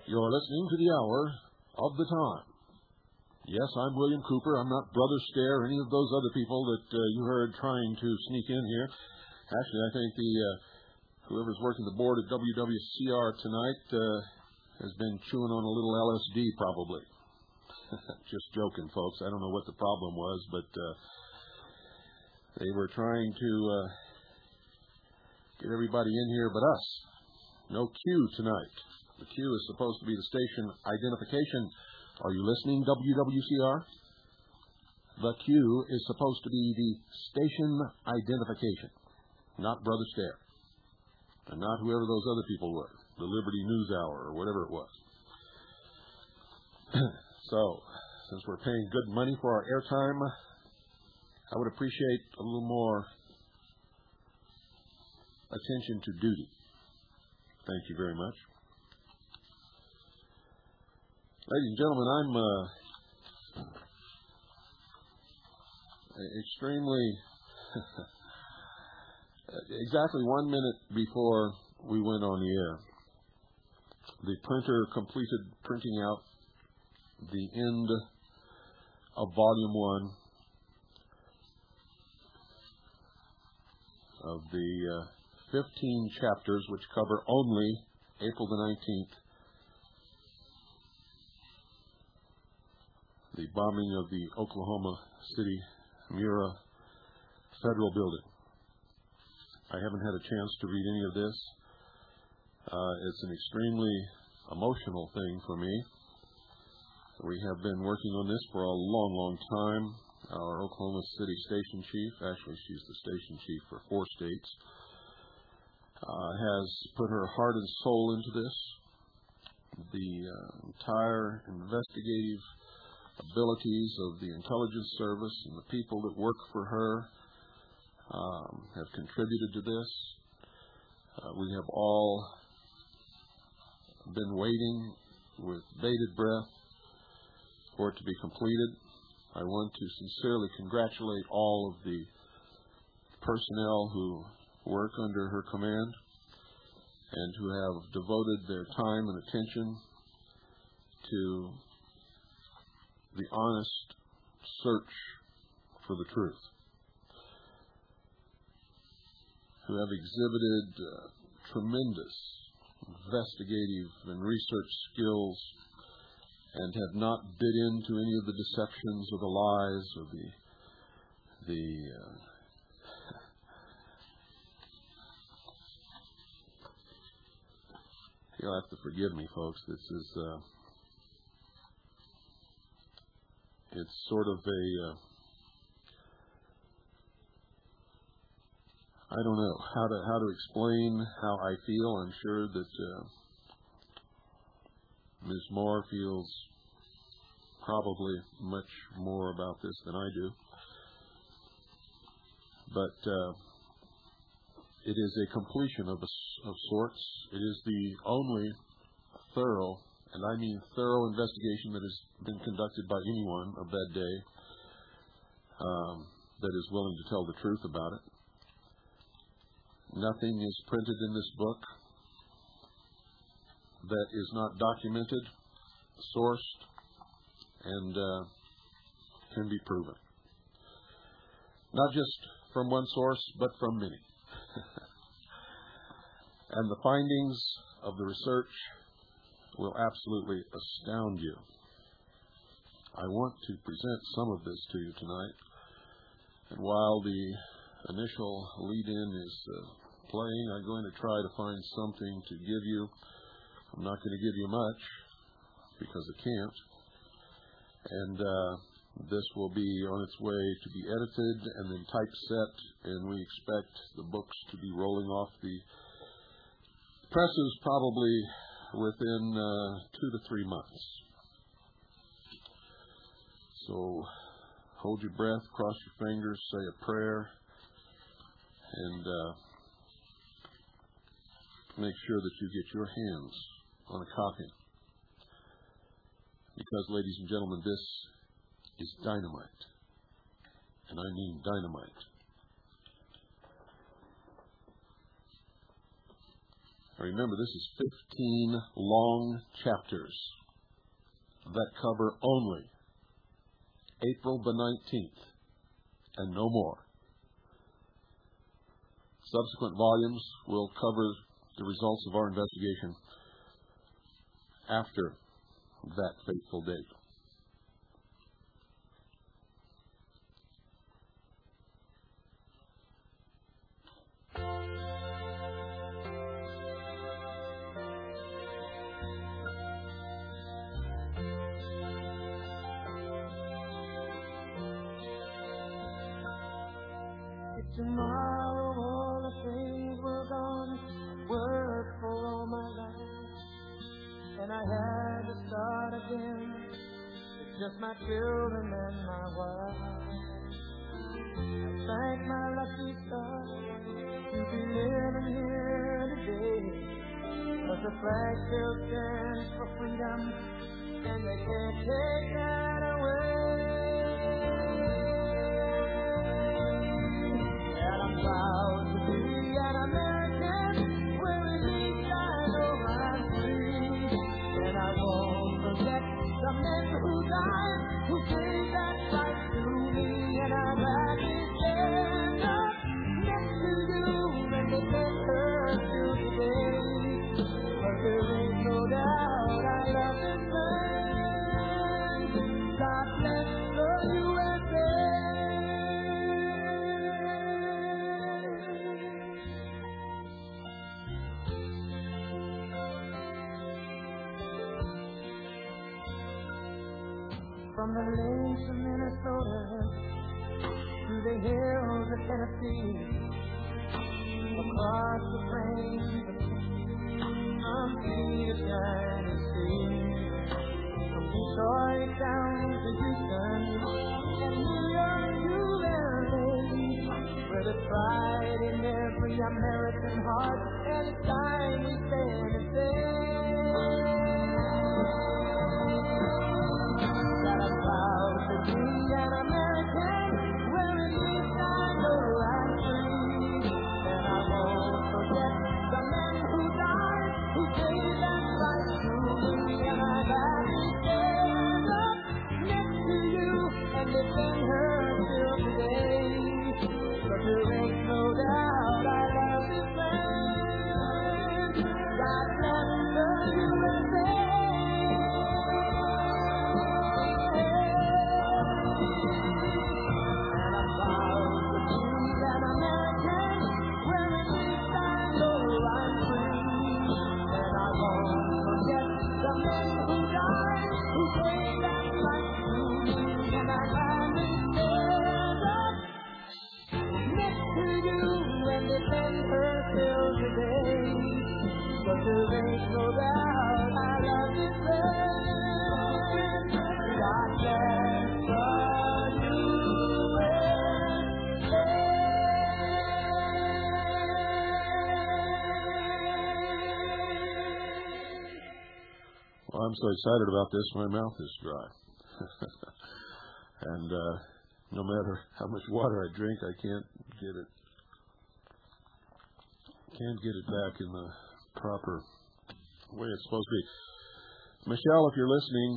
You're listening to the Hour of the Time. Yes, I'm William Cooper. I'm not Brother Stare or any of those other people that you heard trying to sneak in here. Actually, I think whoever's working the board at WWCR tonight has been chewing on a little LSD, probably. Just joking, folks. I don't know what the problem was, but they were trying to get everybody in here but us. No Q tonight. The Q is supposed to be the station identification. Are you listening, WWCR? The Q is supposed to be the station identification, not Brother Stare, and not whoever those other people were, the Liberty News Hour or whatever it was. So, since we're paying good money for our airtime, I would appreciate a little more attention to duty. Thank you very much. Ladies and gentlemen, I'm extremely, exactly 1 minute before we went on the air, the printer completed printing out the end of Volume 1 of the 15 chapters which cover only April the 19th, the bombing of the Oklahoma City Murrah Federal Building. I haven't had a chance to read any of this. It's an extremely emotional thing for me. We have been working on this for a long, long time. Our Oklahoma City station chief, actually she's the station chief for 4 states, has put her heart and soul into this. The entire investigative abilities of the intelligence service and the people that work for her have contributed to this. We have all been waiting with bated breath for it to be completed. I want to sincerely congratulate all of the personnel who work under her command and who have devoted their time and attention to the honest search for the truth, who have exhibited tremendous investigative and research skills and have not bit into any of the deceptions or the lies or you'll have to forgive me, folks. This is it's sort of a I don't know how to explain how I feel. I'm sure that Ms. Moore feels probably much more about this than I do. But it is a completion of sorts. It is the only thorough, and I mean thorough, investigation that has been conducted by anyone of that day that is willing to tell the truth about it. Nothing is printed in this book that is not documented, sourced, and can be proven. Not just from one source, but from many. And the findings of the research will absolutely astound you. I want to present some of this to you tonight. And while the initial lead-in is playing, I'm going to try to find something to give you. I'm not going to give you much because I can't. And this will be on its way to be edited and then typeset, and we expect the books to be rolling off the presses probably within 2 to 3 months. So hold your breath, cross your fingers, say a prayer, and make sure that you get your hands on a copy. Because, ladies and gentlemen, this is dynamite. And I mean dynamite. Remember, this is 15 long chapters that cover only April the 19th and no more. Subsequent volumes will cover the results of our investigation after that fateful date. Tomorrow all the things were gone, worked for all my life, and I had to start again. It's just my children and my wife. I thank my lucky stars to be living here today, 'cause the flag still stands for freedom, and they can't take that away. Proud to be an American, where at least I know I'm free. And I won't forget the men who died, who gave that right to me. And I'm gladly stand up next to you and defend her till today. 'Cause there ain't no doubt I love this land. God bless the USA. From the lakes of Minnesota to the hills of Tennessee, across the plains from sea to shining sea, from Detroit down to Houston and New York to LA, where there's pride in every American heart, and it's time we stand and say that I'm proud to be an American, where at least I know I'm free. And I won't forget the men who died, who gave that right to me. And I'm gladly stand up next to you and defend her till today. But there ain't no doubt I love this land. God bless the USA. But there ain't no doubt I love this land. God bless the USA. Well, I'm so excited about this, my mouth is dry. And no matter how much water I drink, I can't get it back in the proper way it's supposed to be. Michelle, if you're listening,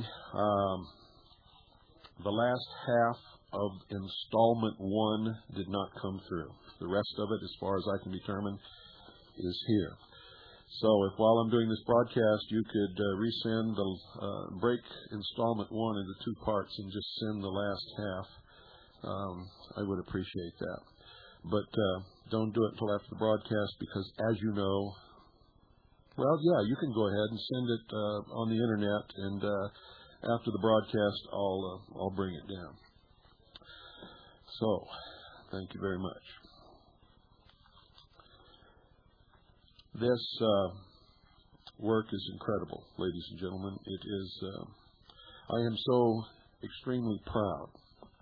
the last half of installment 1 did not come through. The rest of it, as far as I can determine, is here. So if while I'm doing this broadcast, you could resend break installment 1 into 2 parts and just send the last half, I would appreciate that. But don't do it until after the broadcast, because as you know, well, yeah, you can go ahead and send it on the internet, and after the broadcast, I'll bring it down. So, thank you very much. This work is incredible, ladies and gentlemen. It is. I am so extremely proud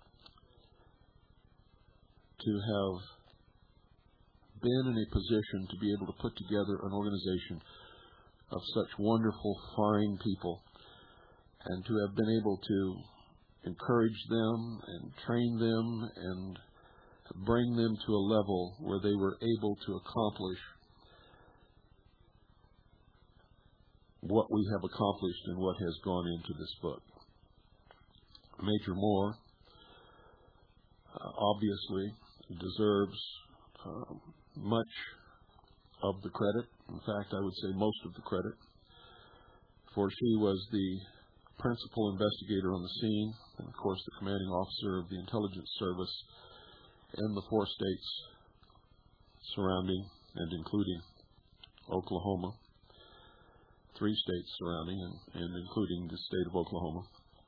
to have been in a position to be able to put together an organization of such wonderful, fine people, and to have been able to encourage them and train them and bring them to a level where they were able to accomplish what we have accomplished and what has gone into this book. Major Moore obviously deserves much of the credit. In fact, I would say most of the credit, for she was the principal investigator on the scene, and of course the commanding officer of the intelligence service in the 4 states surrounding and including Oklahoma, 3 states surrounding and including the state of Oklahoma.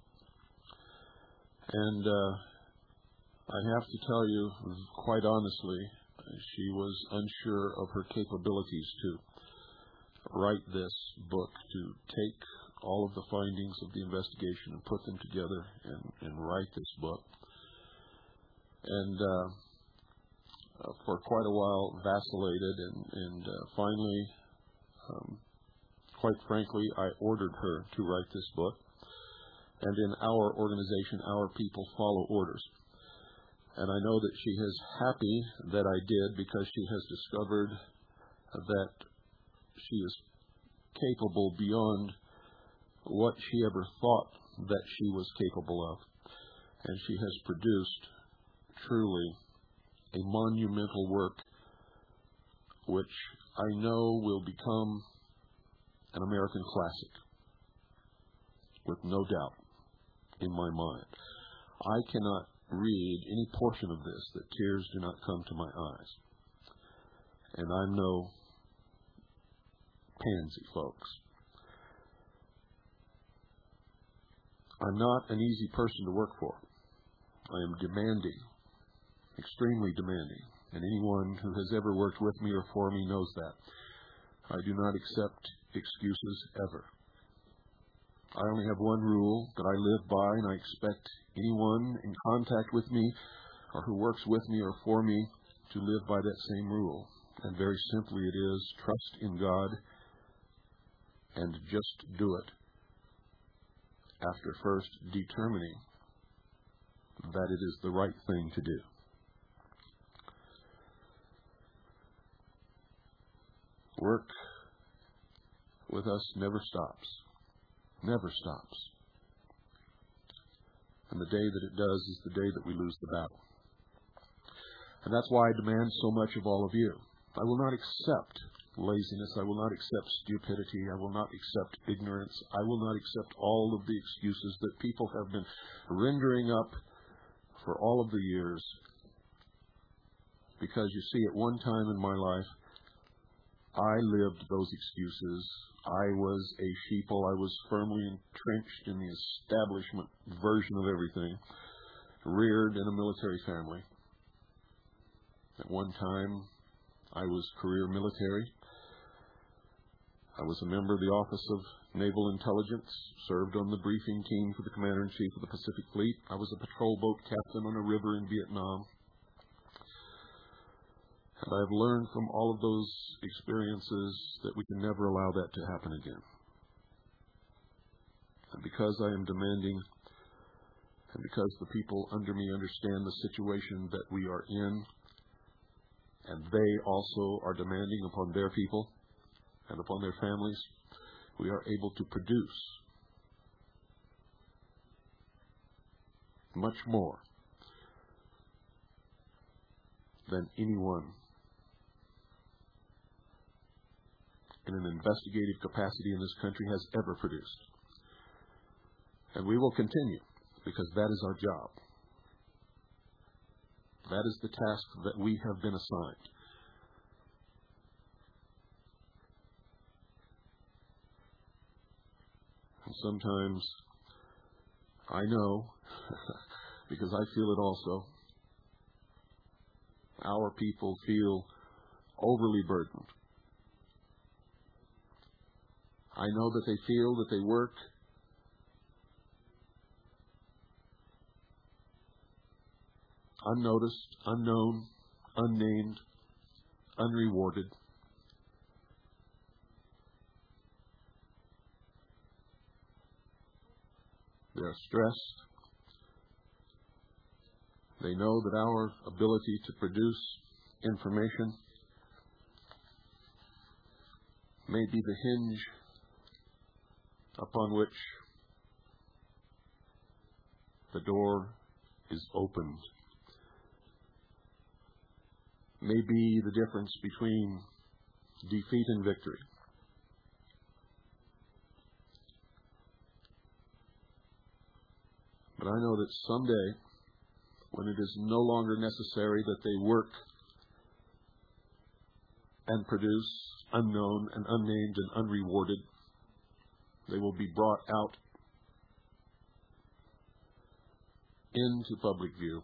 And I have to tell you, quite honestly, she was unsure of her capabilities to write this book, to take all of the findings of the investigation and put them together and write this book. And for quite a while vacillated, and finally, quite frankly, I ordered her to write this book. And in our organization, our people follow orders. And I know that she is happy that I did, because she has discovered that she is capable beyond what she ever thought that she was capable of. And she has produced truly a monumental work which I know will become an American classic, with no doubt in my mind. I cannot read any portion of this that tears do not come to my eyes. And I'm no pansy, folks. I'm not an easy person to work for. I am demanding, extremely demanding, and anyone who has ever worked with me or for me knows that. I do not accept excuses ever. I only have one rule that I live by, and I expect anyone in contact with me or who works with me or for me to live by that same rule. And very simply it is, trust in God and just do it, after first determining that it is the right thing to do. Work with us never stops. Never stops. And the day that it does is the day that we lose the battle. And that's why I demand so much of all of you. I will not accept laziness. I will not accept stupidity. I will not accept ignorance. I will not accept all of the excuses that people have been rendering up for all of the years. Because you see, at one time in my life, I lived those excuses. I was a sheeple. I was firmly entrenched in the establishment version of everything, reared in a military family. At one time, I was career military. I was a member of the Office of Naval Intelligence, served on the briefing team for the Commander-in-Chief of the Pacific Fleet. I was a patrol boat captain on a river in Vietnam. And I've learned from all of those experiences that we can never allow that to happen again. And because I am demanding, and because the people under me understand the situation that we are in, and they also are demanding upon their people and upon their families, we are able to produce much more than anyone in an investigative capacity in this country has ever produced. And we will continue, because that is our job. That is the task that we have been assigned. And sometimes I know, because I feel it also, our people feel overly burdened. I know that they feel that they work unnoticed, unknown, unnamed, unrewarded. They are stressed. They know that our ability to produce information may be the hinge upon which the door is opened may be the difference between defeat and victory. But I know that someday, when it is no longer necessary that they work and produce unknown and unnamed and unrewarded, they will be brought out into public view.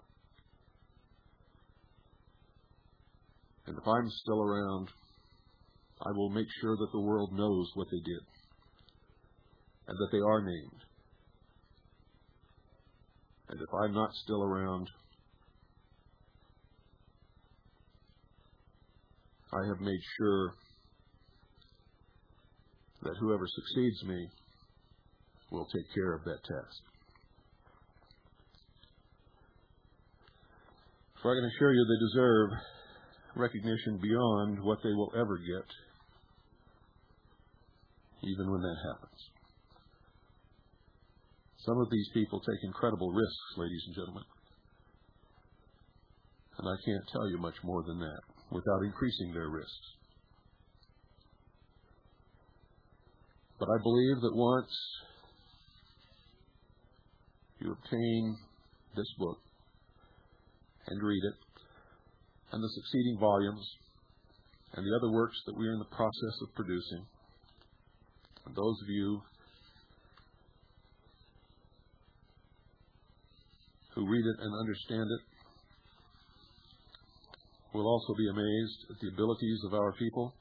And if I'm still around, I will make sure that the world knows what they did and that they are named. And if I'm not still around, I have made sure that whoever succeeds me will take care of that task. For I can assure you they deserve recognition beyond what they will ever get, even when that happens. Some of these people take incredible risks, ladies and gentlemen. And I can't tell you much more than that without increasing their risks. But I believe that once you obtain this book and read it, and the succeeding volumes, and the other works that we are in the process of producing, and those of you who read it and understand it will also be amazed at the abilities of our people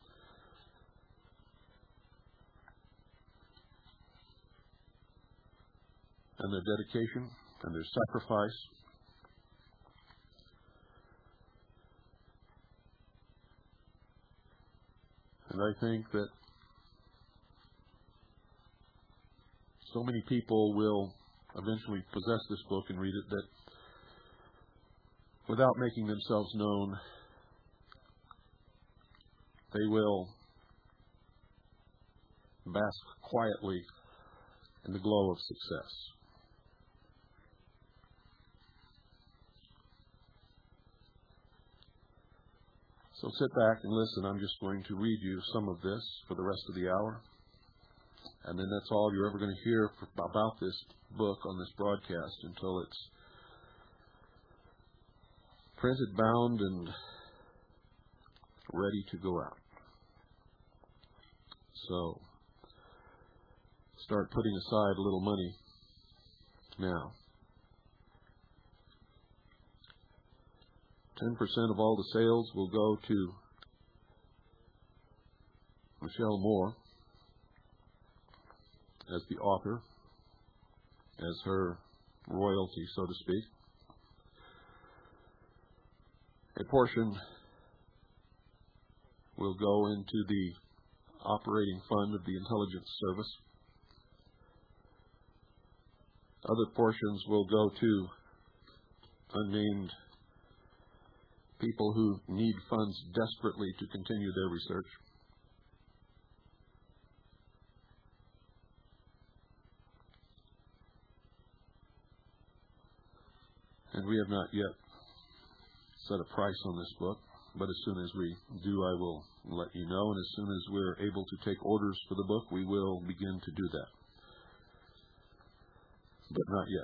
and their dedication and their sacrifice. And I think that so many people will eventually possess this book and read it that without making themselves known, they will bask quietly in the glow of success. So sit back and listen. I'm just going to read you some of this for the rest of the hour. And then that's all you're ever going to hear about this book on this broadcast until it's printed, bound, and ready to go out. So start putting aside a little money now. 10% of all the sales will go to Michelle Moore as the author, as her royalty, so to speak. A portion will go into the operating fund of the intelligence service. Other portions will go to unnamed people who need funds desperately to continue their research. And we have not yet set a price on this book, but as soon as we do, I will let you know. And as soon as we're able to take orders for the book, we will begin to do that. But not yet.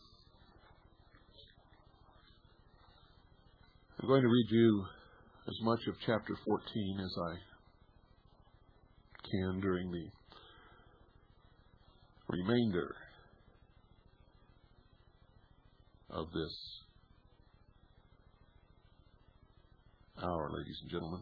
I'm going to read you as much of chapter 14 as I can during the remainder of this hour, ladies and gentlemen.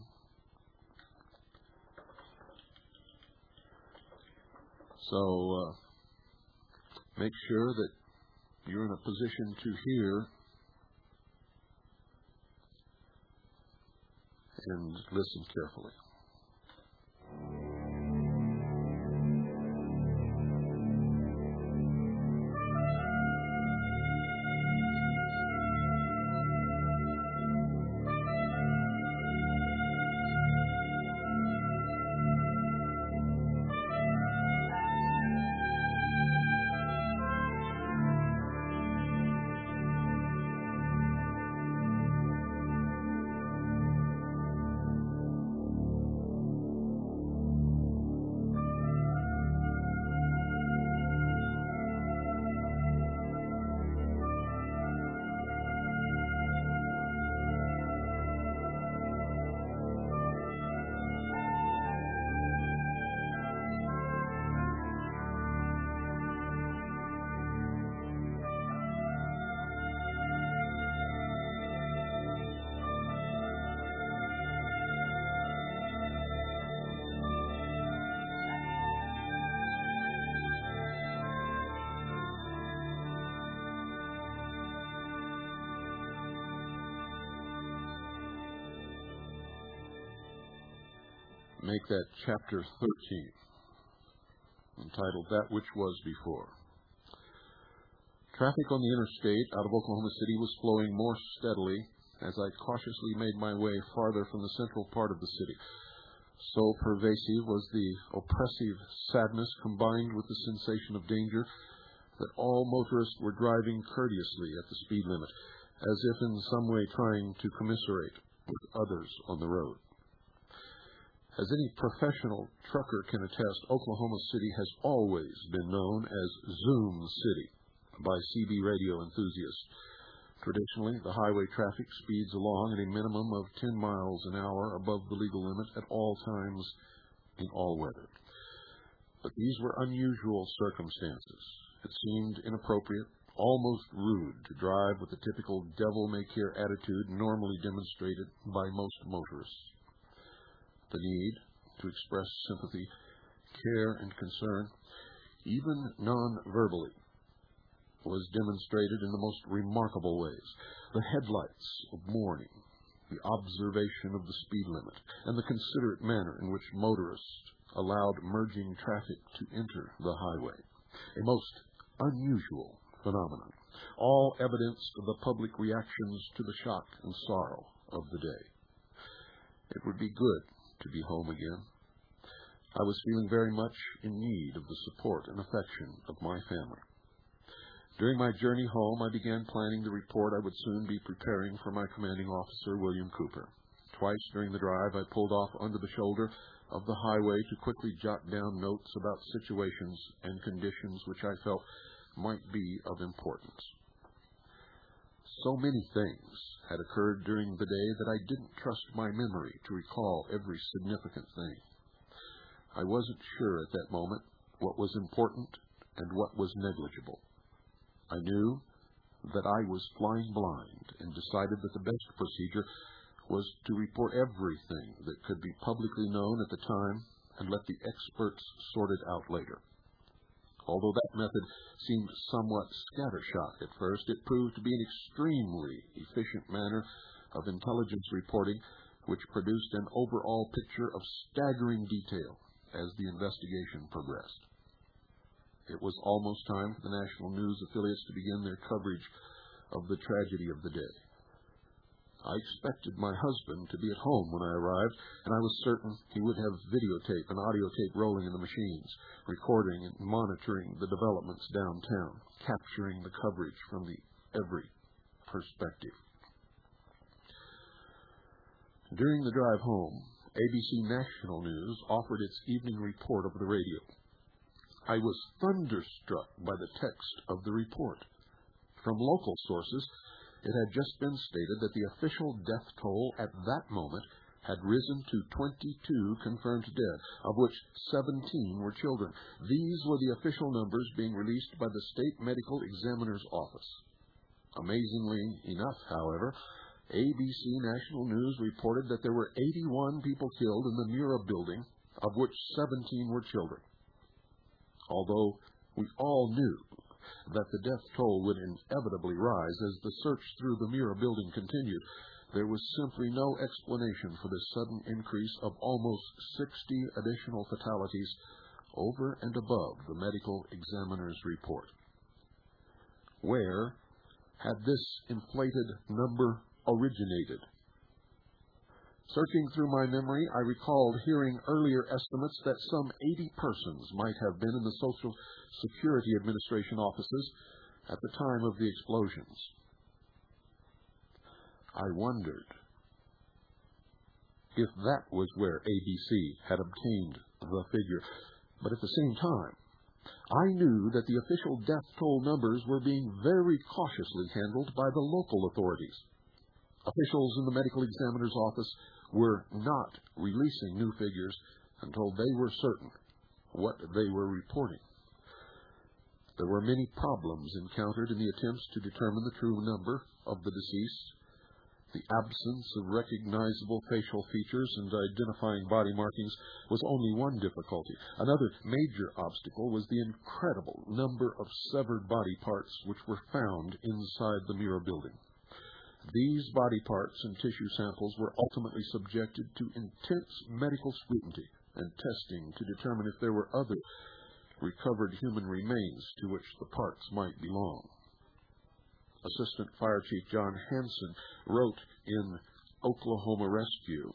So make sure that you're in a position to hear and listen carefully. make that chapter 13, entitled That Which Was Before. Traffic on the interstate out of Oklahoma City was flowing more steadily as I cautiously made my way farther from the central part of the city. So pervasive was the oppressive sadness combined with the sensation of danger that all motorists were driving courteously at the speed limit, as if in some way trying to commiserate with others on the road. As any professional trucker can attest, Oklahoma City has always been known as Zoom City by CB radio enthusiasts. Traditionally, the highway traffic speeds along at a minimum of 10 miles an hour above the legal limit at all times in all weather. But these were unusual circumstances. It seemed inappropriate, almost rude, to drive with the typical devil-may-care attitude normally demonstrated by most motorists. The need to express sympathy, care, and concern, even non-verbally, was demonstrated in the most remarkable ways. The headlights of mourning, the observation of the speed limit, and the considerate manner in which motorists allowed merging traffic to enter the highway. A most unusual phenomenon, all evidenced the public reactions to the shock and sorrow of the day. It would be good to be home again. I was feeling very much in need of the support and affection of my family. During my journey home, I began planning the report I would soon be preparing for my commanding officer, William Cooper. Twice during the drive, I pulled off under the shoulder of the highway to quickly jot down notes about situations and conditions which I felt might be of importance. So many things had occurred during the day that I didn't trust my memory to recall every significant thing. I wasn't sure at that moment what was important and what was negligible. I knew that I was flying blind and decided that the best procedure was to report everything that could be publicly known at the time and let the experts sort it out later. Although that method seemed somewhat scattershot at first, it proved to be an extremely efficient manner of intelligence reporting, which produced an overall picture of staggering detail as the investigation progressed. It was almost time for the national news affiliates to begin their coverage of the tragedy of the day. I expected my husband to be at home when I arrived, and I was certain he would have videotape and audio tape rolling in the machines, recording and monitoring the developments downtown, capturing the coverage from every perspective. During the drive home, ABC National News offered its evening report over the radio. I was thunderstruck by the text of the report. From local sources, it had just been stated that the official death toll at that moment had risen to 22 confirmed dead, of which 17 were children. These were the official numbers being released by the State Medical Examiner's Office. Amazingly enough, however, ABC National News reported that there were 81 people killed in the Murrah building, of which 17 were children. Although we all knew that the death toll would inevitably rise as the search through the Murrah building continued, there was simply no explanation for this sudden increase of almost 60 additional fatalities over and above the medical examiner's report. Where had this inflated number originated? Searching through my memory, I recalled hearing earlier estimates that some 80 persons might have been in the Social Security Administration offices at the time of the explosions. I wondered if that was where ABC had obtained the figure. But at the same time, I knew that the official death toll numbers were being very cautiously handled by the local authorities. Officials in the medical examiner's office were not releasing new figures until they were certain what they were reporting. There were many problems encountered in the attempts to determine the true number of the deceased. The absence of recognizable facial features and identifying body markings was only one difficulty. Another major obstacle was the incredible number of severed body parts which were found inside the Murrah building. These body parts and tissue samples were ultimately subjected to intense medical scrutiny and testing to determine if there were other recovered human remains to which the parts might belong. Assistant Fire Chief John Hansen wrote in Oklahoma Rescue,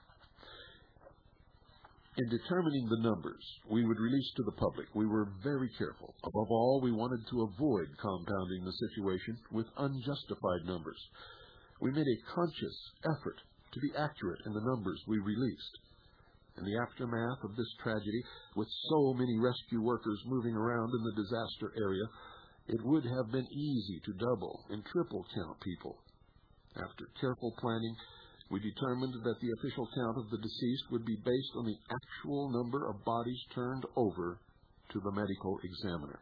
"In determining the numbers we would release to the public, we were very careful. Above all, we wanted to avoid compounding the situation with unjustified numbers. We made a conscious effort to be accurate in the numbers we released. In the aftermath of this tragedy, with so many rescue workers moving around in the disaster area, it would have been easy to double and triple count people. After careful planning, we determined that the official count of the deceased would be based on the actual number of bodies turned over to the medical examiner."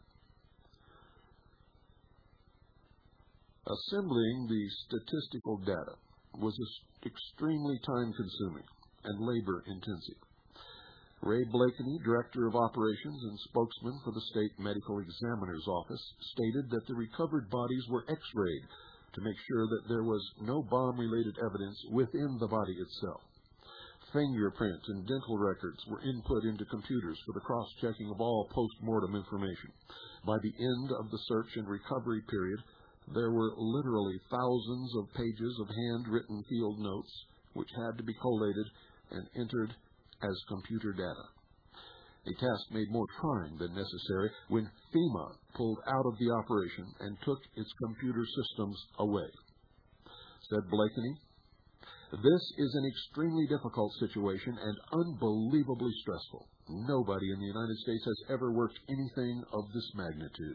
Assembling the statistical data was extremely time-consuming and labor-intensive. Ray Blakeney, Director of Operations and spokesman for the State Medical Examiner's Office, stated that the recovered bodies were X-rayed to make sure that there was no bomb-related evidence within the body itself. Fingerprint and dental records were input into computers for the cross-checking of all post-mortem information. By the end of the search and recovery period, there were literally thousands of pages of handwritten field notes which had to be collated and entered as computer data. A task made more trying than necessary when FEMA pulled out of the operation and took its computer systems away. Said Blakeney, "This is an extremely difficult situation and unbelievably stressful. Nobody in the United States has ever worked anything of this magnitude."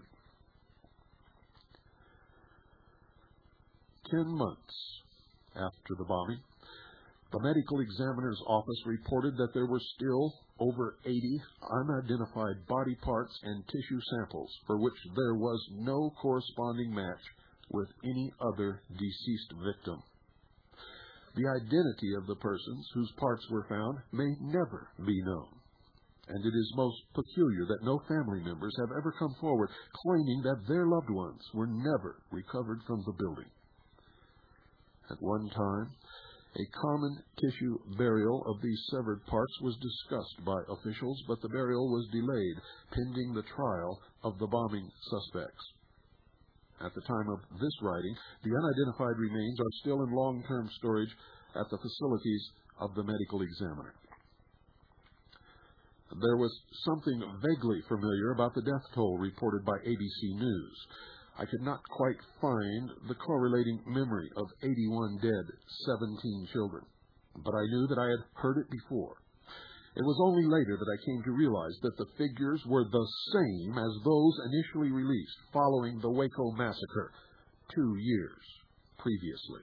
10 months after the bombing, the medical examiner's office reported that there were still over 80 unidentified body parts and tissue samples for which there was no corresponding match with any other deceased victim. The identity of the persons whose parts were found may never be known, and it is most peculiar that no family members have ever come forward claiming that their loved ones were never recovered from the building. At one time, a common tissue burial of these severed parts was discussed by officials, but the burial was delayed pending the trial of the bombing suspects. At the time of this writing, the unidentified remains are still in long-term storage at the facilities of the medical examiner. There was something vaguely familiar about the death toll reported by ABC News. I could not quite find the correlating memory of 81 dead, 17 children, but I knew that I had heard it before. It was only later that I came to realize that the figures were the same as those initially released following the Waco massacre 2 years previously.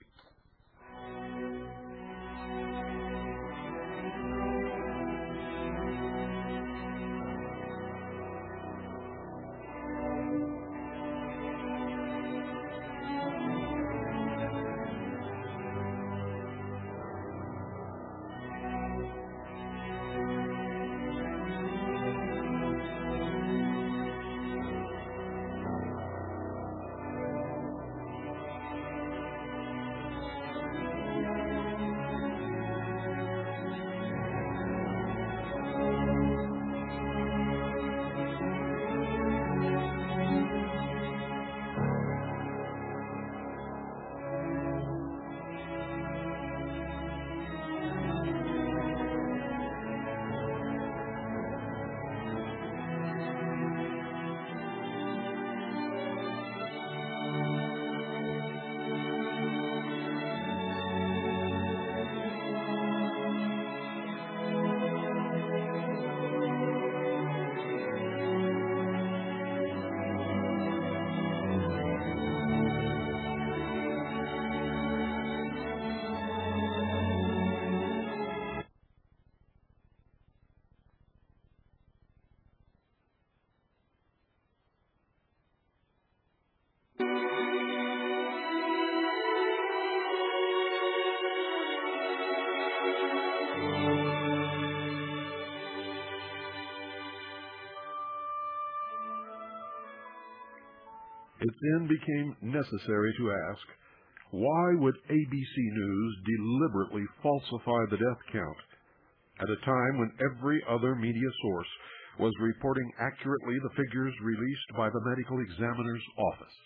It then became necessary to ask, Why would ABC News deliberately falsify the death count at a time when every other media source was reporting accurately the figures released by the medical examiner's office?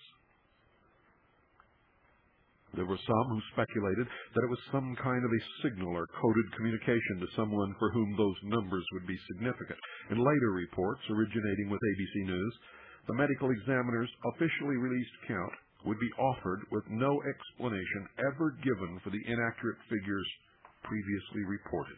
There were some who speculated that it was some kind of a signal or coded communication to someone for whom those numbers would be significant. In later reports originating with ABC News, the medical examiner's officially released count would be offered with no explanation ever given for the inaccurate figures previously reported.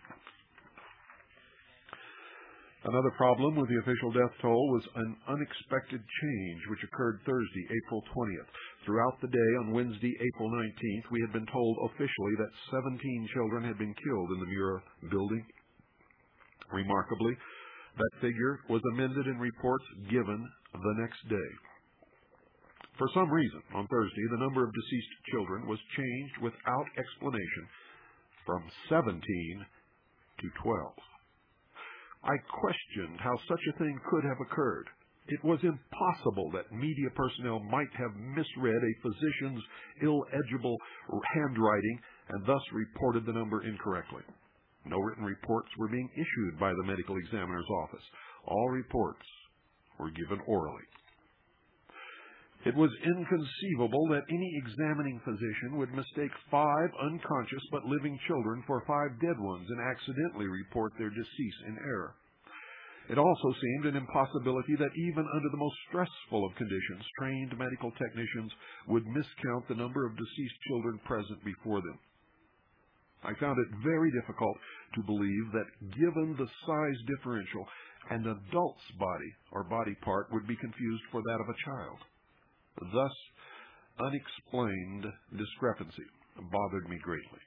Another problem with the official death toll was an unexpected change which occurred Thursday, April 20th. Throughout the day on Wednesday, April 19th, we had been told officially that 17 children had been killed in the Murrah building. Remarkably, that figure was amended in reports given the next day. For some reason, on Thursday, the number of deceased children was changed without explanation from 17 to 12. I questioned how such a thing could have occurred. It was impossible that media personnel might have misread a physician's illegible handwriting and thus reported the number incorrectly. No written reports were being issued by the medical examiner's office. All reports were given orally. It was inconceivable that any examining physician would mistake 5 unconscious but living children for 5 dead ones and accidentally report their decease in error. It also seemed an impossibility that even under the most stressful of conditions, trained medical technicians would miscount the number of deceased children present before them. I found it very difficult to believe that given the size differential, an adult's body or body part would be confused for that of a child. Thus, unexplained discrepancy bothered me greatly.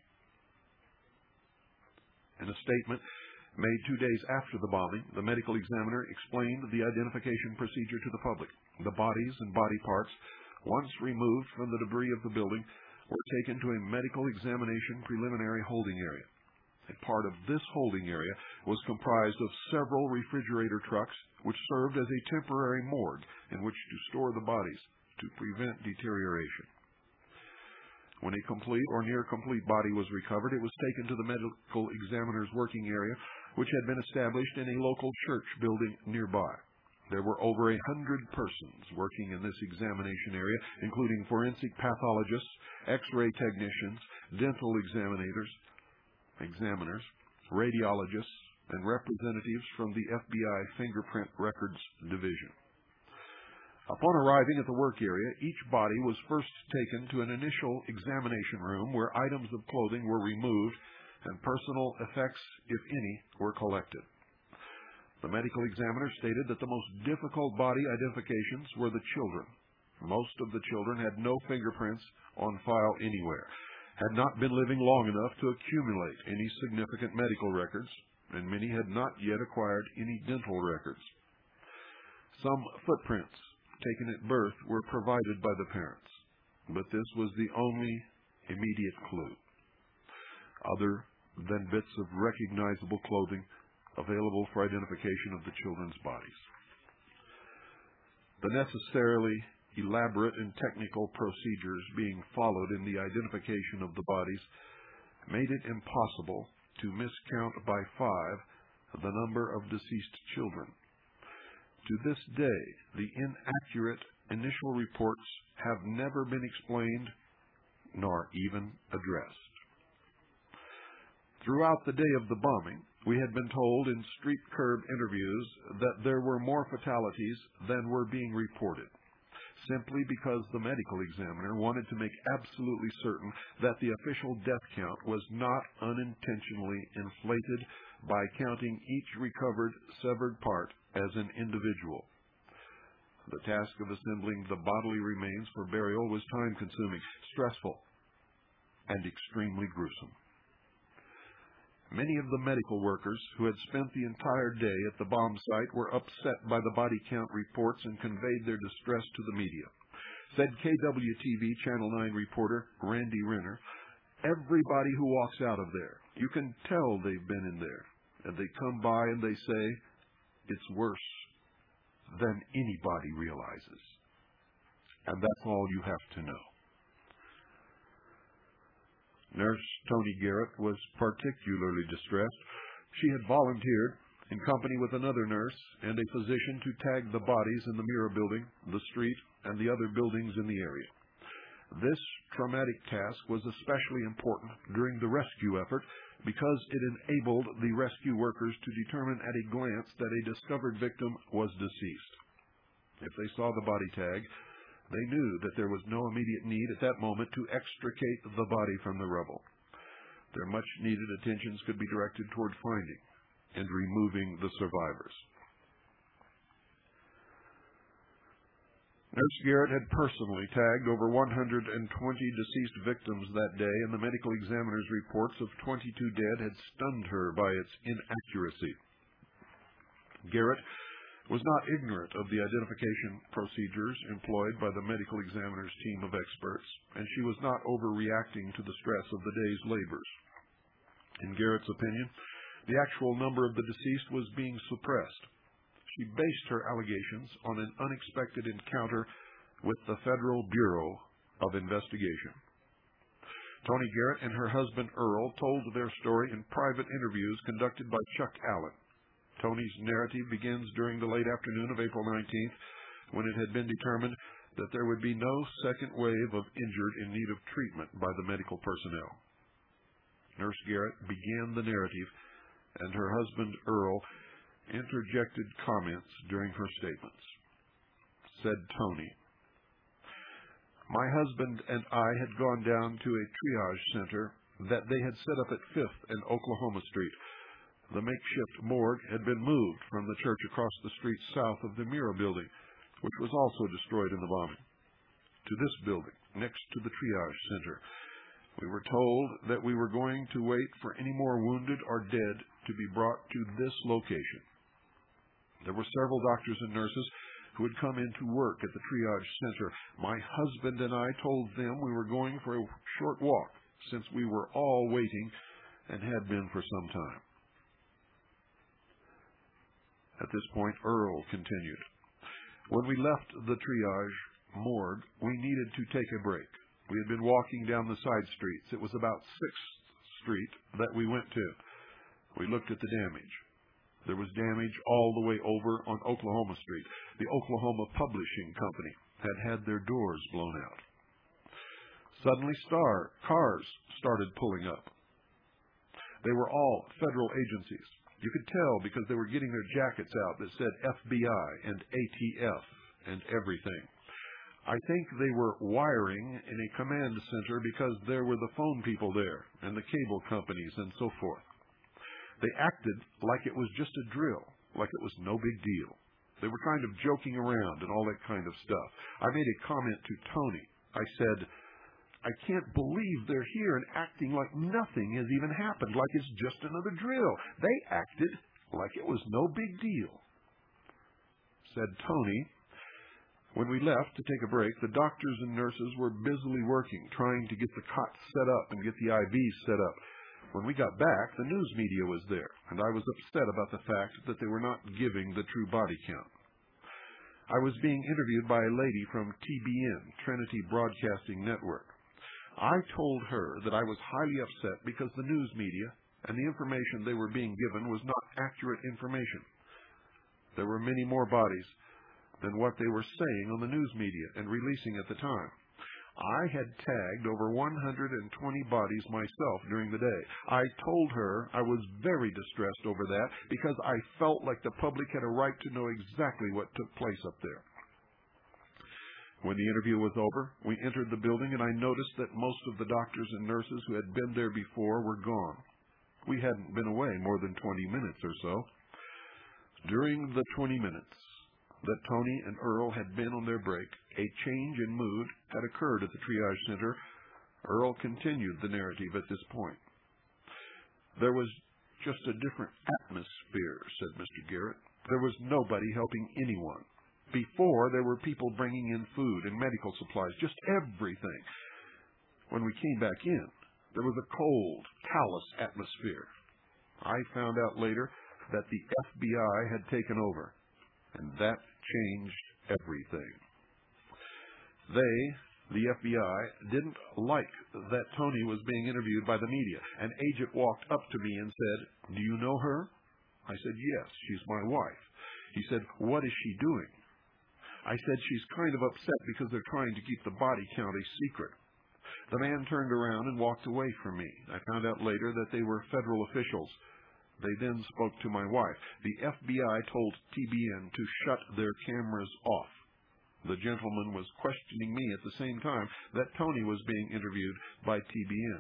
In a statement made 2 days after the bombing, the medical examiner explained the identification procedure to the public. The bodies and body parts, once removed from the debris of the building, were taken to a medical examination preliminary holding area. A part of this holding area was comprised of several refrigerator trucks, which served as a temporary morgue in which to store the bodies to prevent deterioration. When a complete or near-complete body was recovered, it was taken to the medical examiner's working area, which had been established in a local church building nearby. There were over 100 persons working in this examination area, including forensic pathologists, X-ray technicians, dental examiners, radiologists, and representatives from the FBI Fingerprint Records Division. Upon arriving at the work area, each body was first taken to an initial examination room where items of clothing were removed and personal effects, if any, were collected. The medical examiner stated that the most difficult body identifications were the children. Most of the children had no fingerprints on file anywhere, had not been living long enough to accumulate any significant medical records, and many had not yet acquired any dental records. Some footprints taken at birth were provided by the parents, but this was the only immediate clue, other than bits of recognizable clothing available for identification of the children's bodies. The necessarily elaborate and technical procedures being followed in the identification of the bodies made it impossible to miscount by 5 the number of deceased children. To this day, the inaccurate initial reports have never been explained nor even addressed. Throughout the day of the bombing, we had been told in street curb interviews that there were more fatalities than were being reported, simply because the medical examiner wanted to make absolutely certain that the official death count was not unintentionally inflated by counting each recovered severed part as an individual. The task of assembling the bodily remains for burial was time-consuming, stressful, and extremely gruesome. Many of the medical workers who had spent the entire day at the bomb site were upset by the body count reports and conveyed their distress to the media. Said KWTV Channel 9 reporter Randy Renner, "Everybody who walks out of there, you can tell they've been in there, and they come by and they say, it's worse than anybody realizes. And that's all you have to know." Nurse Toni Garrett was particularly distressed. She had volunteered, in company with another nurse and a physician, to tag the bodies in the Mira building, the street, and the other buildings in the area. This traumatic task was especially important during the rescue effort because it enabled the rescue workers to determine at a glance that a discovered victim was deceased. If they saw the body tag, they knew that there was no immediate need at that moment to extricate the body from the rubble. Their much-needed attentions could be directed toward finding and removing the survivors. Nurse Garrett had personally tagged over 120 deceased victims that day, and the medical examiner's reports of 22 dead had stunned her by its inaccuracy. Garrett was not ignorant of the identification procedures employed by the medical examiner's team of experts, and she was not overreacting to the stress of the day's labors. In Garrett's opinion, the actual number of the deceased was being suppressed. She based her allegations on an unexpected encounter with the Federal Bureau of Investigation. Toni Garrett and her husband Earl told their story in private interviews conducted by Chuck Allen. Toni's narrative begins during the late afternoon of April 19th, when it had been determined that there would be no second wave of injured in need of treatment by the medical personnel. Nurse Garrett began the narrative, and her husband Earl interjected comments during her statements. Said Toni, "My husband and I had gone down to a triage center that they had set up at 5th and Oklahoma Street. The makeshift morgue had been moved from the church across the street south of the Mira building, which was also destroyed in the bombing, to this building next to the triage center. We were told that we were going to wait for any more wounded or dead to be brought to this location. There were several doctors and nurses who had come in to work at the triage center. My husband and I told them we were going for a short walk, since we were all waiting and had been for some time." At this point, Earl continued, "When we left the triage morgue, we needed to take a break. We had been walking down the side streets. It was about 6th Street that we went to. We looked at the damage. There was damage all the way over on Oklahoma Street. The Oklahoma Publishing Company had had their doors blown out. Suddenly, cars started pulling up. They were all federal agencies. You could tell because they were getting their jackets out that said FBI and ATF and everything. I think they were wiring in a command center because there were the phone people there and the cable companies and so forth. They acted like it was just a drill, like it was no big deal. They were kind of joking around and all that kind of stuff. I made a comment to Toni. I said, I can't believe they're here and acting like nothing has even happened, like it's just another drill. They acted like it was no big deal." Said Toni, "When we left to take a break, the doctors and nurses were busily working, trying to get the cots set up and get the IVs set up. When we got back, the news media was there, and I was upset about the fact that they were not giving the true body count. I was being interviewed by a lady from TBN, Trinity Broadcasting Network. I told her that I was highly upset because the news media and the information they were being given was not accurate information. There were many more bodies than what they were saying on the news media and releasing at the time. I had tagged over 120 bodies myself during the day. I told her I was very distressed over that because I felt like the public had a right to know exactly what took place up there. When the interview was over, we entered the building and I noticed that most of the doctors and nurses who had been there before were gone. We hadn't been away more than 20 minutes or so. During the 20 minutes that Toni and Earl had been on their break, a change in mood had occurred at the triage center. Earl continued the narrative at this point. There was just a different atmosphere, said Mr. Garrett. There was nobody helping anyone. Before, there were people bringing in food and medical supplies, just everything. When we came back in, there was a cold, callous atmosphere. I found out later that the FBI had taken over, and that changed everything. They, the FBI, didn't like that Tony was being interviewed by the media. An agent walked up to me and said, "Do you know her?" I said, "Yes, she's my wife." He said, "What is she doing?" I said, "She's kind of upset because they're trying to keep the body count a secret." The man turned around and walked away from me. I found out later that they were federal officials. They then spoke to my wife. The FBI told TBN to shut their cameras off. The gentleman was questioning me at the same time that Tony was being interviewed by TBN.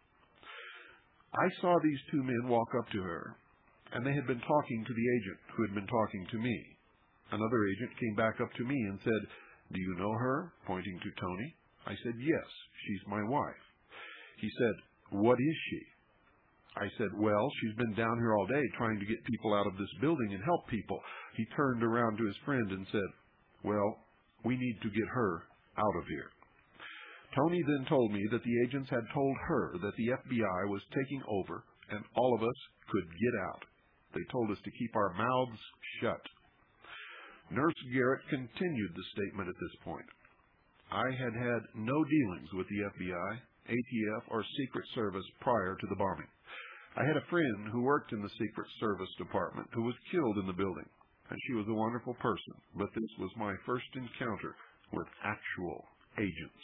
I saw these two men walk up to her, and they had been talking to the agent who had been talking to me. Another agent came back up to me and said, "Do you know her?" pointing to Tony. I said, "Yes, she's my wife." He said, "What is she?" I said, "Well, she's been down here all day trying to get people out of this building and help people." He turned around to his friend and said, "Well, we need to get her out of here." Tony then told me that the agents had told her that the FBI was taking over and all of us could get out. They told us to keep our mouths shut. Nurse Garrett continued the statement at this point. I had had no dealings with the FBI, ATF, or Secret Service prior to the bombing. I had a friend who worked in the Secret Service Department who was killed in the building, and she was a wonderful person, but this was my first encounter with actual agents.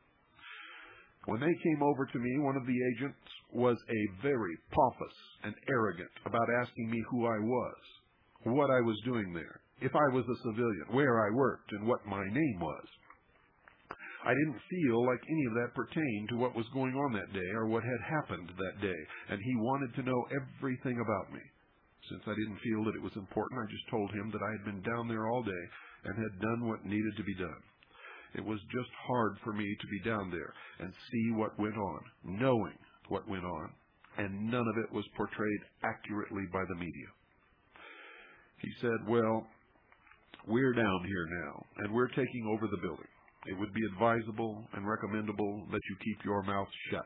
When they came over to me, one of the agents was very pompous and arrogant about asking me who I was, what I was doing there, if I was a civilian, where I worked, and what my name was. I didn't feel like any of that pertained to what was going on that day or what had happened that day, and he wanted to know everything about me. Since I didn't feel that it was important, I just told him that I had been down there all day and had done what needed to be done. It was just hard for me to be down there and see what went on, knowing what went on, and none of it was portrayed accurately by the media. He said, "Well, we're down here now, and we're taking over the building. It would be advisable and recommendable that you keep your mouth shut."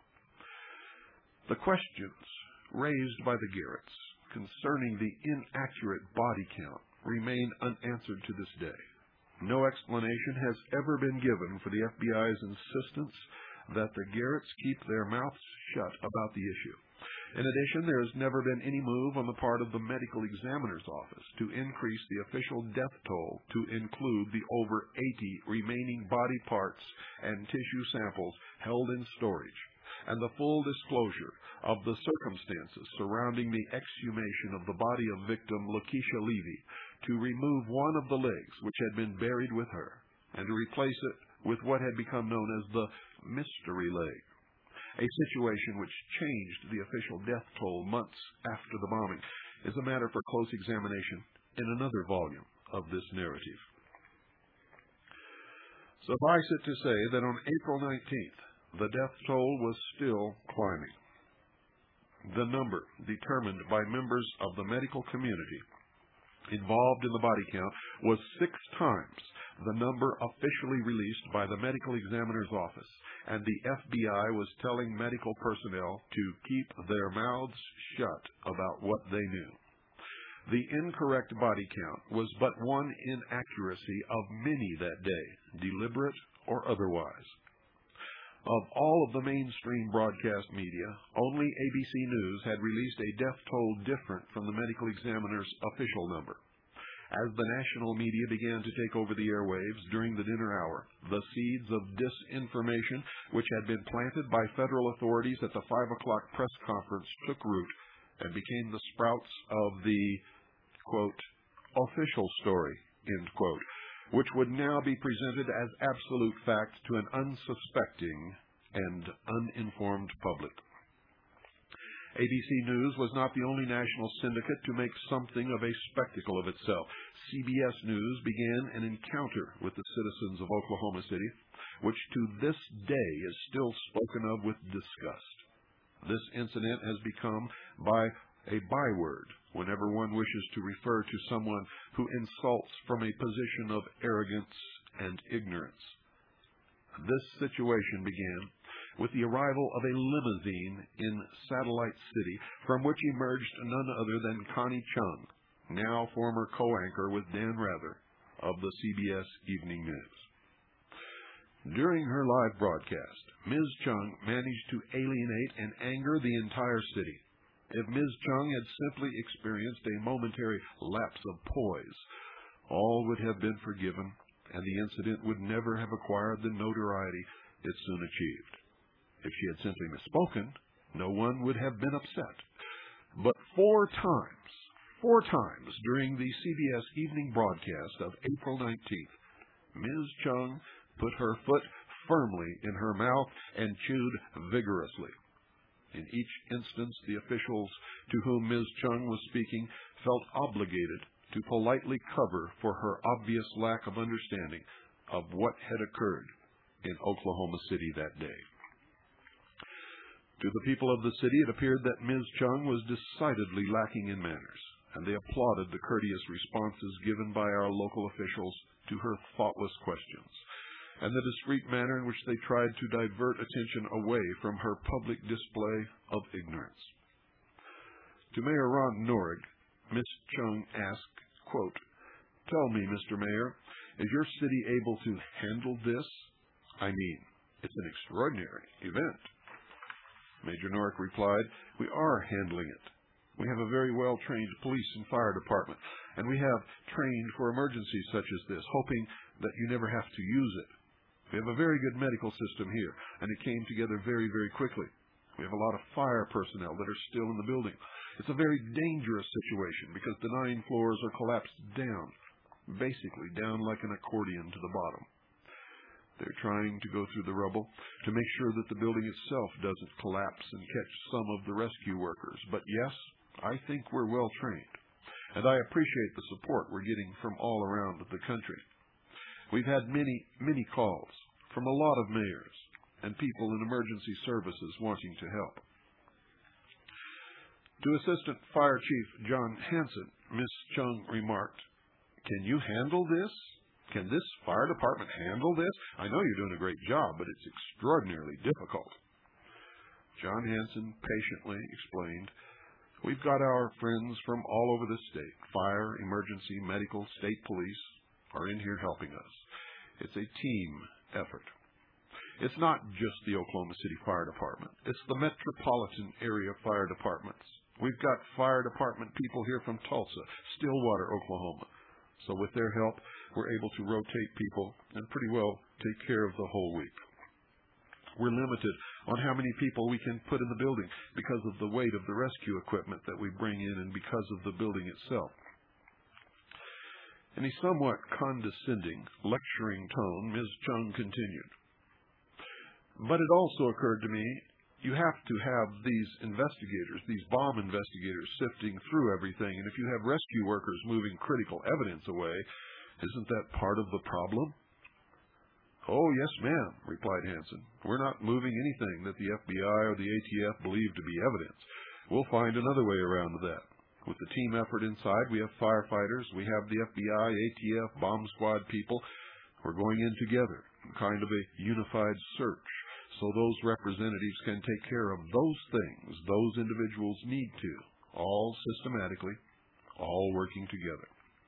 The questions raised by the Garretts concerning the inaccurate body count remain unanswered to this day. No explanation has ever been given for the FBI's insistence that the Garretts keep their mouths shut about the issue. In addition, there has never been any move on the part of the medical examiner's office to increase the official death toll to include the over 80 remaining body parts and tissue samples held in storage, and the full disclosure of the circumstances surrounding the exhumation of the body of victim Lakeisha Levy to remove one of the legs which had been buried with her and to replace it with what had become known as the mystery leg, a situation which changed the official death toll months after the bombing, is a matter for close examination in another volume of this narrative. Suffice it to say that on April 19th, the death toll was still climbing. The number determined by members of the medical community involved in the body count was 6 times the number officially released by the medical examiner's office, and the FBI was telling medical personnel to keep their mouths shut about what they knew. The incorrect body count was but one inaccuracy of many that day, deliberate or otherwise. Of all of the mainstream broadcast media, only ABC News had released a death toll different from the medical examiner's official number. As the national media began to take over the airwaves during the dinner hour, the seeds of disinformation which had been planted by federal authorities at the 5 o'clock press conference took root and became the sprouts of the, quote, official story, end quote, which would now be presented as absolute fact to an unsuspecting and uninformed public. ABC News was not the only national syndicate to make something of a spectacle of itself. CBS News began an encounter with the citizens of Oklahoma City, which to this day is still spoken of with disgust. This incident has become a byword whenever one wishes to refer to someone who insults from a position of arrogance and ignorance. This situation began with the arrival of a limousine in Satellite City, from which emerged none other than Connie Chung, now former co-anchor with Dan Rather of the CBS Evening News. During her live broadcast, Ms. Chung managed to alienate and anger the entire city. If Ms. Chung had simply experienced a momentary lapse of poise, all would have been forgiven, and the incident would never have acquired the notoriety it soon achieved. If she had simply misspoken, no one would have been upset. But four times during the CBS evening broadcast of April 19th, Ms. Chung put her foot firmly in her mouth and chewed vigorously. In each instance, the officials to whom Ms. Chung was speaking felt obligated to politely cover for her obvious lack of understanding of what had occurred in Oklahoma City that day. To the people of the city, it appeared that Ms. Chung was decidedly lacking in manners, and they applauded the courteous responses given by our local officials to her thoughtless questions, and the discreet manner in which they tried to divert attention away from her public display of ignorance. To Mayor Ron Norig, Ms. Chung asked, quote, "Tell me, Mr. Mayor, is your city able to handle this? I mean, it's an extraordinary event." Major Norig replied, "We are handling it. We have a very well-trained police and fire department, and we have trained for emergencies such as this, hoping that you never have to use it. We have a very good medical system here, and it came together very, very quickly. We have a lot of fire personnel that are still in the building. It's a very dangerous situation because the 9 floors are collapsed down, basically down like an accordion to the bottom. They're trying to go through the rubble to make sure that the building itself doesn't collapse and catch some of the rescue workers. But yes, I think we're well trained, and I appreciate the support we're getting from all around the country. We've had many calls from a lot of mayors and people in emergency services wanting to help." To Assistant Fire Chief John Hansen, Ms. Chung remarked, "Can you handle this? Can this fire department handle this? I know you're doing a great job, but it's extraordinarily difficult." John Hansen patiently explained, "We've got our friends from all over the state. Fire, emergency, medical, state police are in here helping us. It's a team effort. It's not just the Oklahoma City Fire Department. It's the metropolitan area fire departments. We've got fire department people here from Tulsa, Stillwater, Oklahoma. So with their help, we're able to rotate people and pretty well take care of the whole week. We're limited on how many people we can put in the building because of the weight of the rescue equipment that we bring in and because of the building itself." In a somewhat condescending, lecturing tone, Ms. Chung continued, "But it also occurred to me, you have to have these investigators, these bomb investigators, sifting through everything, and if you have rescue workers moving critical evidence away, isn't that part of the problem?" "Oh, yes, ma'am," replied Hansen. "We're not moving anything that the FBI or the ATF believe to be evidence. We'll find another way around that. With the team effort inside, we have firefighters, we have the FBI, ATF, bomb squad people. We're going in together, in kind of a unified search, so those representatives can take care of those things those individuals need to, all systematically, all working together."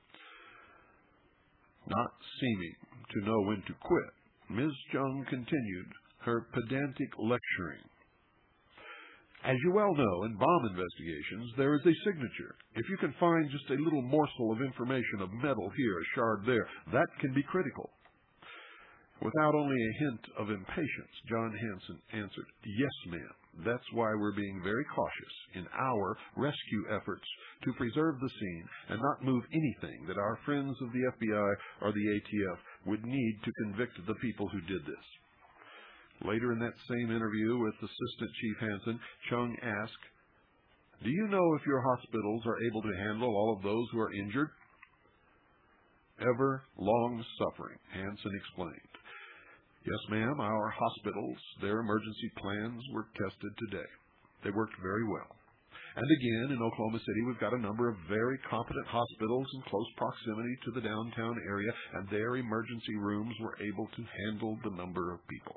Not seeming to know when to quit, Ms. Chung continued her pedantic lecturing. "As you well know, in bomb investigations, there is a signature. If you can find just a little morsel of information of metal here, a shard there, that can be critical." Without only a hint of impatience, John Hansen answered, "Yes, ma'am. That's why we're being very cautious in our rescue efforts to preserve the scene and not move anything that our friends of the FBI or the ATF would need to convict the people who did this." Later in that same interview with Assistant Chief Hansen, Chung asked, "Do you know if your hospitals are able to handle all of those who are injured?" Ever long-suffering, Hansen explained, "Yes, ma'am, our hospitals, their emergency plans were tested today. They worked very well. And again, in Oklahoma City, we've got a number of very competent hospitals in close proximity to the downtown area, and their emergency rooms were able to handle the number of people."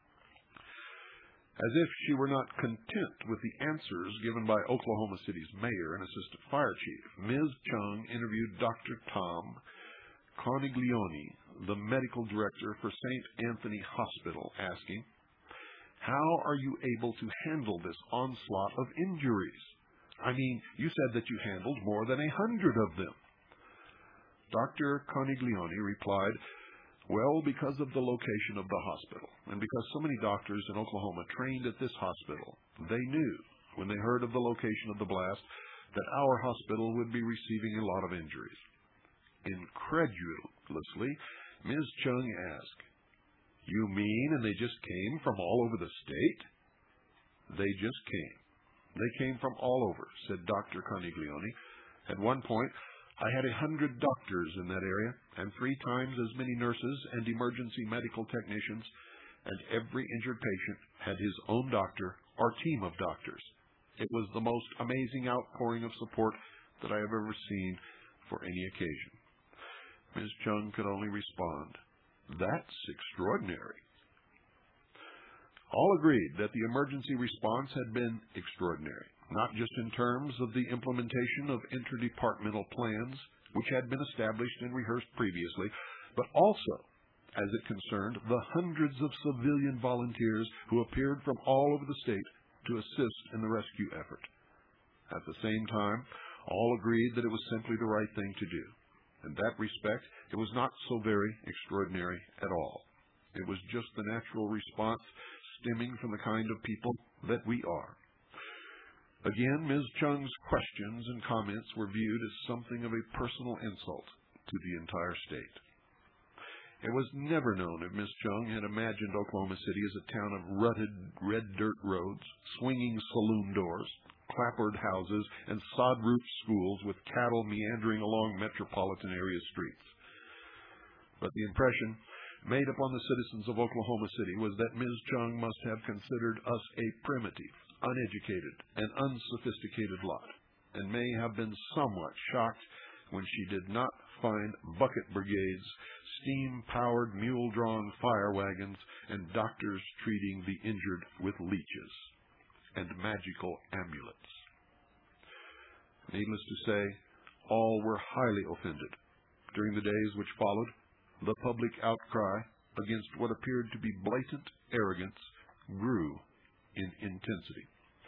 As if she were not content with the answers given by Oklahoma City's mayor and assistant fire chief, Ms. Chung interviewed Dr. Tom Coniglione, the medical director for St. Anthony Hospital, asking, "How are you able to handle this onslaught of injuries? I mean, you said that you handled more than 100 of them." Dr. Coniglione replied, "Well, because of the location of the hospital, and because so many doctors in Oklahoma trained at this hospital, they knew, when they heard of the location of the blast, that our hospital would be receiving a lot of injuries." Incredulously, Ms. Chung asked, "You mean and they just came from all over the state?" "They just came. They came from all over," said Dr. Coniglione. "At one point, I had 100 doctors in that area, and 3 times as many nurses and emergency medical technicians, and every injured patient had his own doctor or team of doctors. It was the most amazing outpouring of support that I have ever seen for any occasion." Ms. Chung could only respond, "That's extraordinary." All agreed that the emergency response had been extraordinary, not just in terms of the implementation of interdepartmental plans, which had been established and rehearsed previously, but also as it concerned the hundreds of civilian volunteers who appeared from all over the state to assist in the rescue effort. At the same time, all agreed that it was simply the right thing to do. In that respect, it was not so very extraordinary at all. It was just the natural response stemming from the kind of people that we are. Again, Ms. Chung's questions and comments were viewed as something of a personal insult to the entire state. It was never known if Ms. Chung had imagined Oklahoma City as a town of rutted red dirt roads, swinging saloon doors, clapboard houses, and sod-roofed schools with cattle meandering along metropolitan area streets. But the impression made upon the citizens of Oklahoma City was that Ms. Chung must have considered us a primitive, uneducated, and unsophisticated lot, and may have been somewhat shocked when she did not find bucket brigades, steam-powered mule-drawn fire wagons, and doctors treating the injured with leeches and magical amulets. Needless to say, all were highly offended. During the days which followed, the public outcry against what appeared to be blatant arrogance grew in intensity.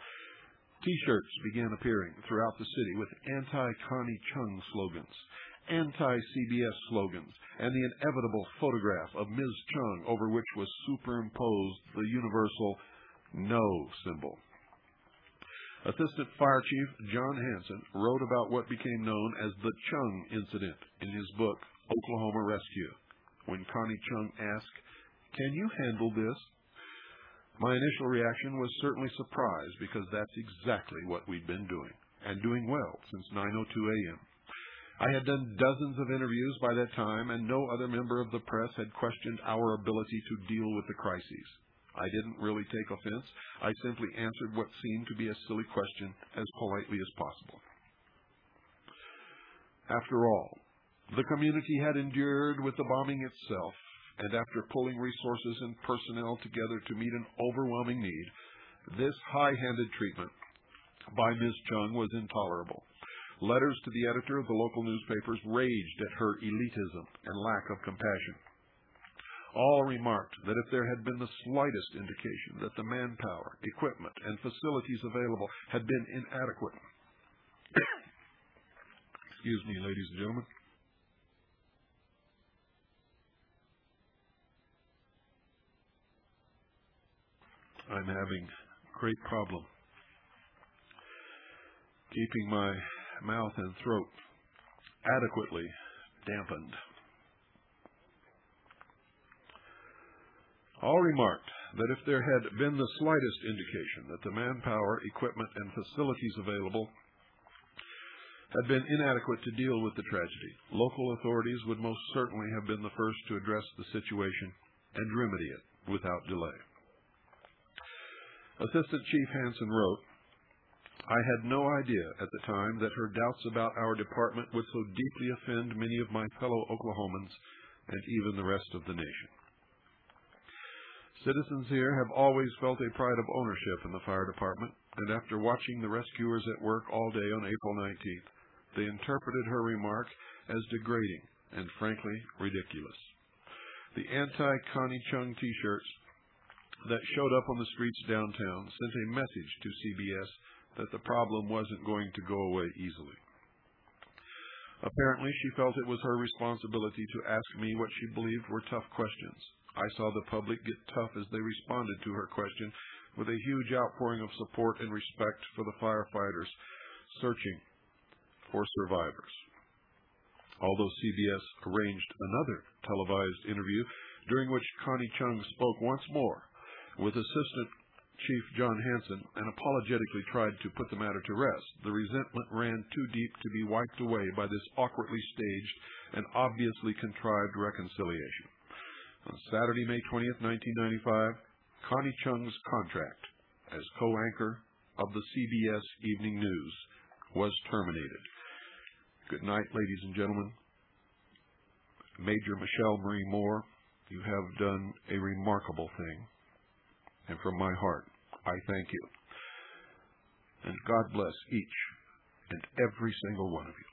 T-shirts began appearing throughout the city with anti-Connie Chung slogans, anti-CBS slogans, and the inevitable photograph of Ms. Chung over which was superimposed the universal no symbol. Assistant Fire Chief John Hanson wrote about what became known as the Chung Incident in his book, Oklahoma Rescue. When Connie Chung asked, "Can you handle this?" my initial reaction was certainly surprise, because that's exactly what we'd been doing, and doing well, since 9:02 a.m. I had done dozens of interviews by that time, and no other member of the press had questioned our ability to deal with the crises. I didn't really take offense. I simply answered what seemed to be a silly question as politely as possible. After all, the community had endured with the bombing itself, and after pulling resources and personnel together to meet an overwhelming need, this high-handed treatment by Ms. Chung was intolerable. Letters to the editor of the local newspapers raged at her elitism and lack of compassion. All remarked that if there had been the slightest indication that the manpower, equipment, and facilities available had been inadequate. Excuse me, ladies and gentlemen. I'm having a great problem keeping my mouth and throat adequately dampened. All remarked that if there had been the slightest indication that the manpower, equipment, and facilities available had been inadequate to deal with the tragedy, local authorities would most certainly have been the first to address the situation and remedy it without delay. Assistant Chief Hanson wrote, "I had no idea at the time that her doubts about our department would so deeply offend many of my fellow Oklahomans and even the rest of the nation. Citizens here have always felt a pride of ownership in the fire department, and after watching the rescuers at work all day on April 19th, they interpreted her remark as degrading and frankly ridiculous. The anti-Connie Chung T-shirts that showed up on the streets downtown sent a message to CBS that the problem wasn't going to go away easily. Apparently, she felt it was her responsibility to ask me what she believed were tough questions. I saw the public get tough as they responded to her question with a huge outpouring of support and respect for the firefighters searching for survivors. Although CBS arranged another televised interview during which Connie Chung spoke once more with Assistant Chief John Hanson and apologetically tried to put the matter to rest, the resentment ran too deep to be wiped away by this awkwardly staged and obviously contrived reconciliation. On Saturday, May 20th, 1995, Connie Chung's contract as co-anchor of the CBS Evening News was terminated. Good night, ladies and gentlemen. Major Michelle Marie Moore, you have done a remarkable thing. And from my heart, I thank you. And God bless each and every single one of you.